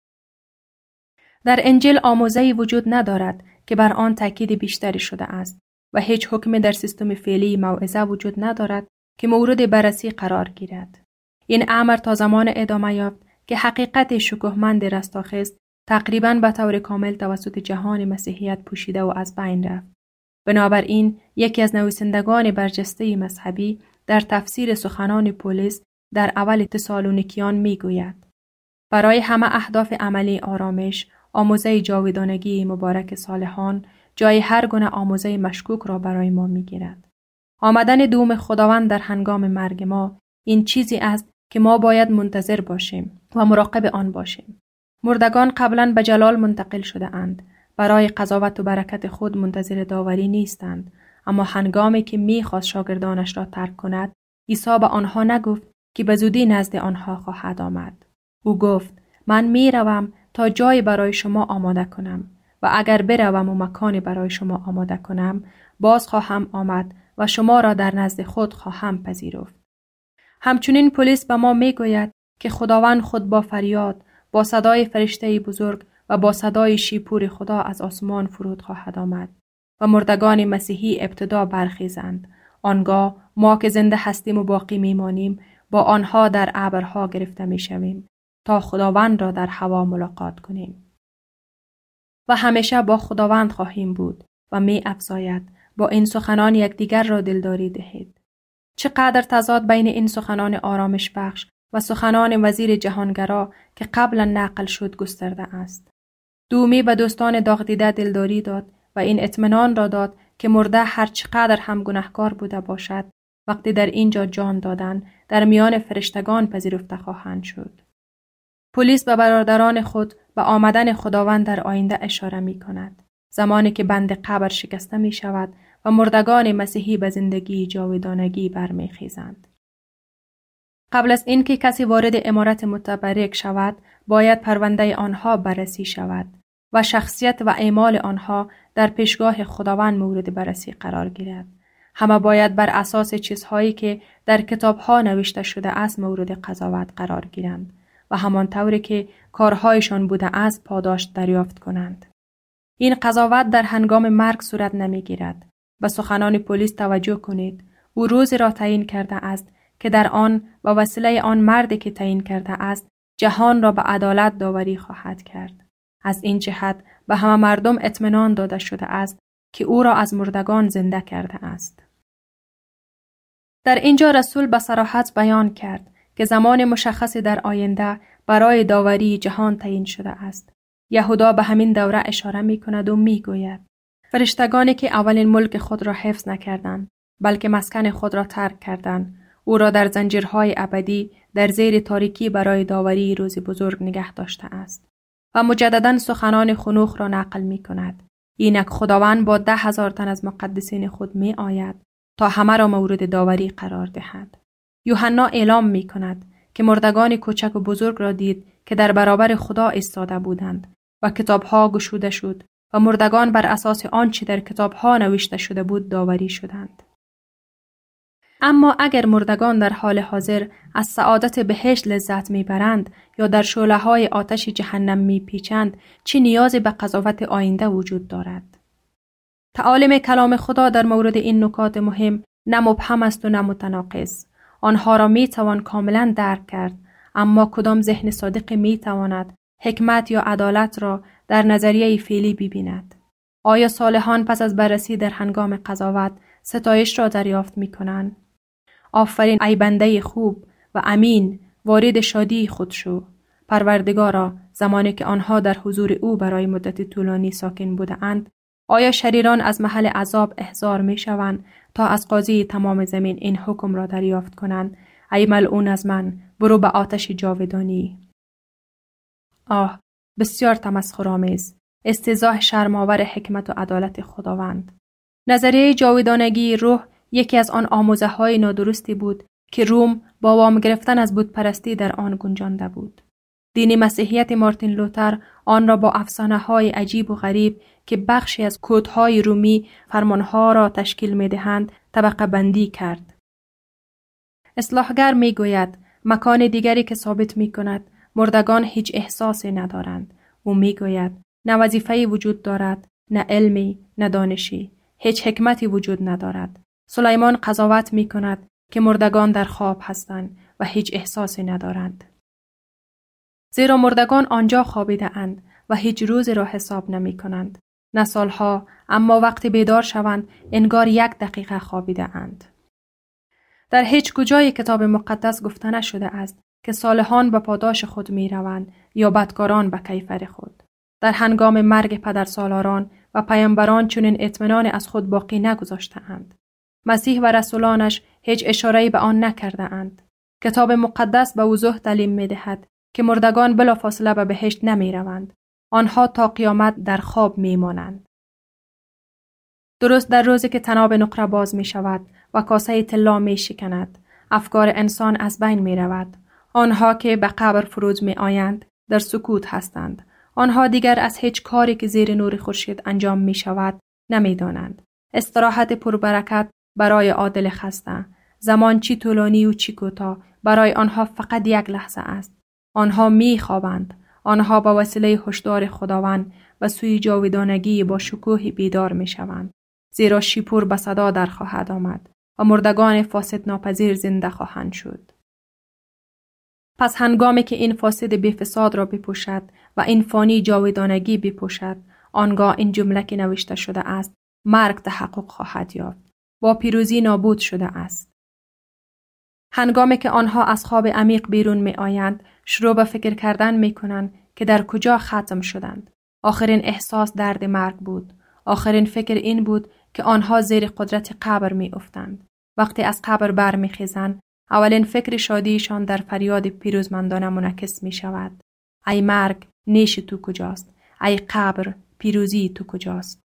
در انجیل آموزه‌ای وجود ندارد که بر آن تاکید بیشتری شده است و هیچ حکمی در سیستم فعلی موعظه وجود ندارد که مورد بررسی قرار گیرد. این امر تا زمان ادامه یافت که حقیقت شکوهمند رستاخیز تقریباً به طور کامل توسط جهان مسیحیت پوشیده و از بین رفت. بنابراین یکی از نویسندگان برجسته مذهبی در تفسیر سخنان پولس در اول تسالونیکیان میگوید: برای همه اهداف عملی آرامش، آموزه جاودانگی مبارک صالحان جای هر گونه آموزه مشکوک را برای ما میگیرد. آمدن دوم خداوند در هنگام مرگ ما این چیزی است که ما باید منتظر باشیم و مراقب آن باشیم. مردگان قبلا به جلال منتقل شده اند. برای قضاوت و برکت خود منتظر داوری نیستند. اما هنگامی که میخواست شاگردانش را ترک کند، عیسی به آنها نگفت که به زودی نزد آنها خواهد آمد. او گفت: من میروم تا جای برای شما آماده کنم و اگر بروم و مکانی برای شما آماده کنم، باز خواهم آمد و شما را در نزد خود خواهم پذیرفت. همچنین پولس به ما میگوید که خداوند خود با فریاد، با صدای فرشته بزرگ و با صدای شیپور خدا از آسمان فرود خواهد آمد و مردگان مسیحی ابتدا برخیزند. آنگاه ما که زنده هستیم و باقی میمانیم با آنها در ابرها گرفته میشویم تا خداوند را در هوا ملاقات کنیم و همیشه با خداوند خواهیم بود. و می افزاید: با این سخنان یکدیگر را دلداری دهید. چقدر تضاد بین این سخنان آرامش بخش و سخنان وزیر جهانگرا که قبلا نقل شد گسترده است. دومی به دوستان داغ دیده دلداری داد و این اطمینان را داد که مرده هر چقدر هم گناهکار بوده باشد، وقتی در اینجا جان دادن در میان فرشتگان پذیرفته خواهند شد. پلیس به برادران خود به آمدن خداوند در آینده اشاره می کند، زمانی که بند قبر شکسته می شود و مردگان مسیحی به زندگی جاودانگی برمی خیزند. قبل از اینکه کسی وارد عمارت متبرک شود، باید پرونده آنها بررسی شود و شخصیت و اعمال آنها در پیشگاه خداوند مورد بررسی قرار گیرد. همه باید بر اساس چیزهایی که در کتابها نوشته شده است مورد قضاوت قرار گیرند و همانطوری که کارهایشان بوده است پاداش دریافت کنند. این قضاوت در هنگام مرگ صورت نمی گیرد. به سخنان پلیس توجه کنید. او روزی را تعیین کرده است که در آن و وسیله آن مردی که تعیین کرده است جهان را به عدالت داوری خواهد کرد. از این جهت به همه مردم اطمینان داده شده است که او را از مردگان زنده کرده است. در اینجا رسول به صراحت بیان کرد که زمان مشخصی در آینده برای داوری جهان تعیین شده است. یهودا به همین دوره اشاره می کند و می گوید: فرشتگانی که اولین ملک خود را حفظ نکردند بلکه مسکن خود را ترک کردند، او را در زنجیرهای ابدی در زیر تاریکی برای داوری روز بزرگ نگه داشته است. و مجددا سخنان خنوخ را نقل می کند: اینک خداوند با ده هزار تن از مقدسین خود می آید تا همه را مورد داوری قرار دهد. یوحنا اعلام می کند که مردگان کوچک و بزرگ را دید که در برابر خدا ایستاده بودند و کتابها گشوده شد و مردگان بر اساس آنچه در کتابها نوشته شده بود داوری شدند. اما اگر مردگان در حال حاضر از سعادت بهشت لذت میبرند یا در شعله‌های آتش جهنم میپیچند، چه نیازی به قضاوت آینده وجود دارد؟ تعالیم کلام خدا در مورد این نکات مهم نه مبهم است و نه متناقض. آنها را میتوان کاملا درک کرد، اما کدام ذهن صادق میتواند حکمت یا عدالت را در نظریه فعلی ببیند؟ آیا صالحان پس از بررسی در هنگام قضاوت ستایش را دریافت میکنند؟ آفرین ای بنده خوب و امین، وارد شادی خود شو. پروردگارا، زمانی که آنها در حضور او برای مدت طولانی ساکن بوده اند، آیا شریران از محل عذاب احضار می شوند تا از قاضی تمام زمین این حکم را دریافت کنند: ای ملعون از من، برو به آتش جاودانی. آه، بسیار تمسخرآمیز، استیضاح شرم‌آور حکمت و عدالت خداوند. نظریه جاودانگی روح یکی از آن آموزه‌های نادرستی بود که روم با وام گرفتن از بتپرستی در آن گنجانده بود. دین مسیحیت مارتین لوتر آن را با افسانه‌های عجیب و غریب که بخشی از کدهای رومی فرمانها را تشکیل می‌دهند طبقه بندی کرد. اصلاحگر می‌گوید مکان دیگری که ثابت می‌کند مردگان هیچ احساسی ندارند. او می‌گوید نه وظیفه‌ای وجود دارد، نه علمی، نه دانشی، هیچ حکمتی وجود ندارد. سلیمان قضاوت می‌کند که مردگان در خواب هستند و هیچ احساسی ندارند. زیرا مردگان آنجا خوابیده اند و هیچ روزی را حساب نمی کنند. نه سالها، اما وقتی بیدار شوند انگار یک دقیقه خوابیده اند. در هیچ کجای کتاب مقدس گفته نشده است که صالحان به پاداش خود می روند یا بدکاران به کیفر خود. در هنگام مرگ پدرسالاران و پیامبران چنین اطمینان از خود باقی نگذاشته اند. مسیح و رسولانش هیچ اشاره‌ای به آن نکرده اند. کتاب مقدس به وضوح دلیل می دهد که مردگان بلافاصله به بهشت نمی روند. آنها تا قیامت در خواب می مانند. درست در روزی که تناب نقره باز می شود و کاسه طلا می شکند، افکار انسان از بین می رود. آنها که به قبر فرود می آیند در سکوت هستند. آنها دیگر از هیچ کاری که زیر نور خورشید انجام می شود نمی دانند. استراحت پربرکت برای عادل خسته، زمان چی طولانی و چی کوتاه برای آنها فقط یک لحظه است. آنها می خوابند. آنها با وسیله هشدار خداوند و سوی جاودانگی با شکوه بیدار می شوند. زیرا شیپور به صدا در خواهد آمد و مردگان فاسد ناپذیر زنده خواهند شد. پس هنگامی که این فاسد بی فساد را بپوشد و این فانی جاودانگی بپوشد، آنگاه این جمله که نوشته شده است مرگ تحقق خواهد یافت. با پیروزی نابود شده است. هنگامی که آنها از خواب عمیق بیرون می آیند، شروع به فکر کردن می کنند که در کجا ختم شدند. آخرین احساس درد مرگ بود. آخرین فکر این بود که آنها زیر قدرت قبر می افتند. وقتی از قبر بر می خیزند، اولین فکر شادیشان در فریاد پیروزمندانه منعکس می شود. ای مرگ، نیش تو کجاست؟ ای قبر، پیروزی تو کجاست؟